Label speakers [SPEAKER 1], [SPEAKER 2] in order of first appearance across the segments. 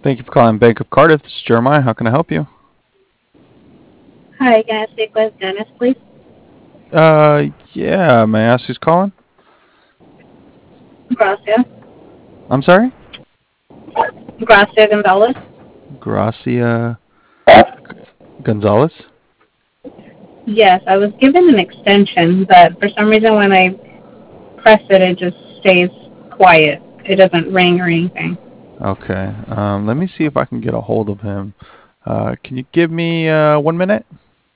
[SPEAKER 1] Thank you for calling Bank of Cardiff. This is Jeremiah. How can I help you?
[SPEAKER 2] Hi, can I speak with Dennis, please?
[SPEAKER 1] Yeah. May I ask who's calling?
[SPEAKER 2] Gracia.
[SPEAKER 1] I'm sorry?
[SPEAKER 2] Gracia Gonzalez.
[SPEAKER 1] Gracia Gonzalez?
[SPEAKER 2] Yes, I was given an extension, but for some reason when I press it, it just stays quiet. It doesn't ring or anything.
[SPEAKER 1] Okay. Let me see if I can get a hold of him. Can you give me 1 minute?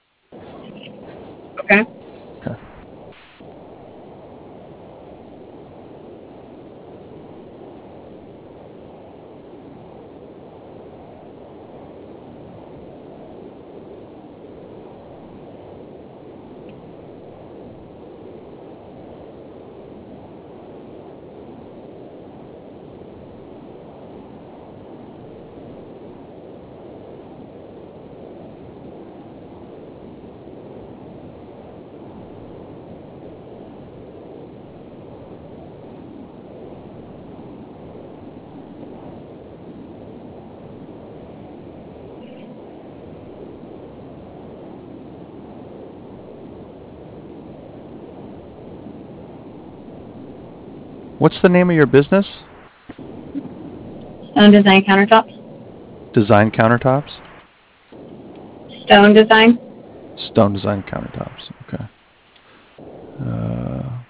[SPEAKER 2] Okay?
[SPEAKER 1] Okay. What's the name of your business?
[SPEAKER 2] Stone Design Countertops?
[SPEAKER 1] Design Countertops?
[SPEAKER 2] Stone Design?
[SPEAKER 1] Stone Design Countertops. Okay. Uh,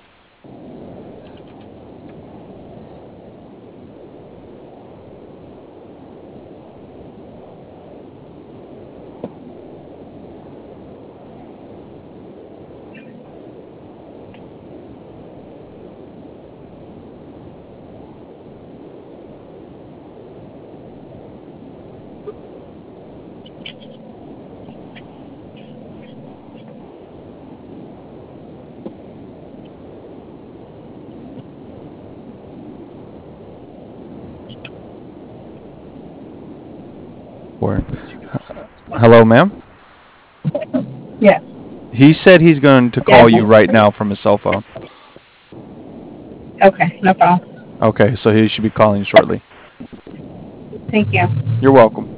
[SPEAKER 1] where? Hello, ma'am?
[SPEAKER 2] Yes.
[SPEAKER 1] He said he's going to
[SPEAKER 2] Yes?
[SPEAKER 1] call you right now from his cell phone.
[SPEAKER 2] Okay, no problem.
[SPEAKER 1] Okay, so he should be calling you shortly.
[SPEAKER 2] Thank you.
[SPEAKER 1] You're welcome.